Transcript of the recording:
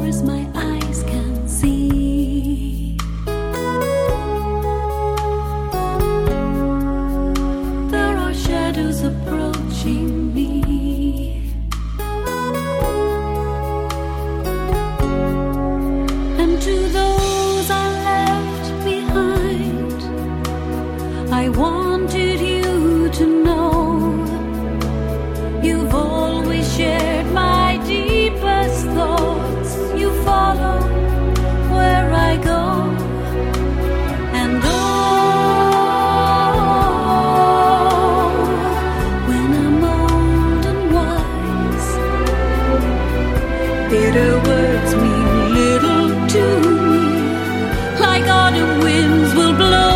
as my eyes can see. There are shadows approaching me. And to those I left behind, I wanted you to know you've always shared my deepest thoughts. You follow where I go. And oh, when I'm old and wise, bitter words mean little to me, like autumn winds will blow